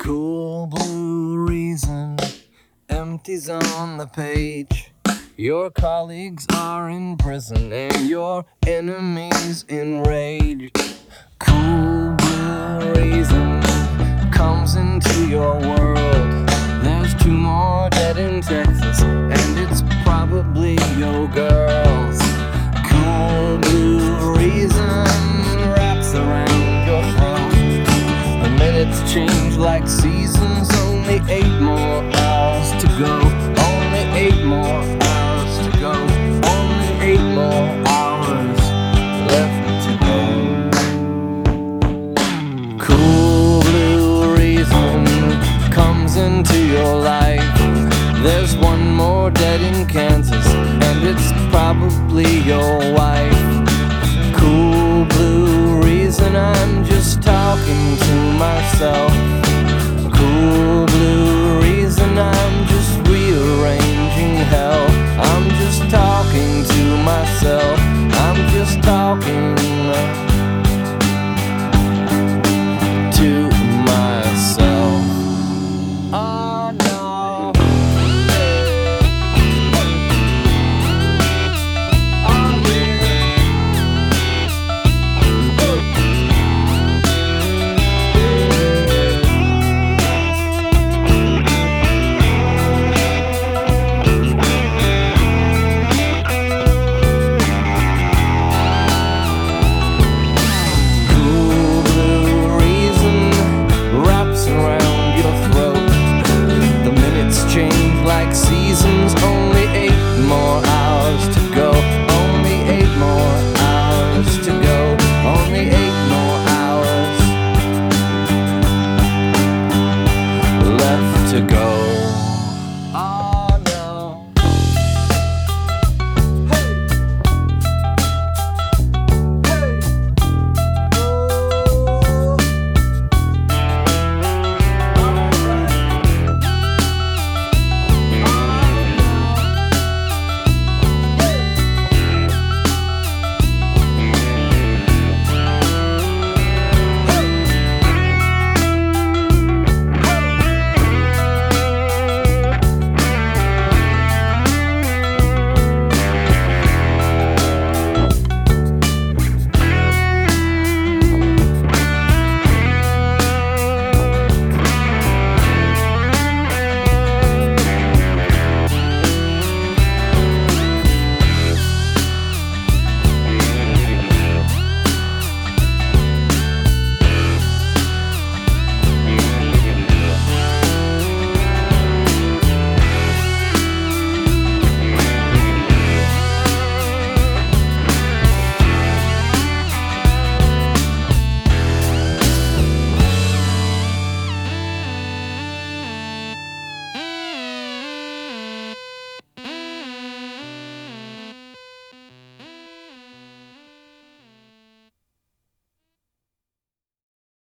Cool blue reason empties on the page. Your colleagues are in prison and your enemies enraged. Cool blue reason comes into your world. There's 2 more dead in Texas, and it's probably your girls. Cool blue reason wraps around your throat. The minutes change like seasons, only 8 more hours to go.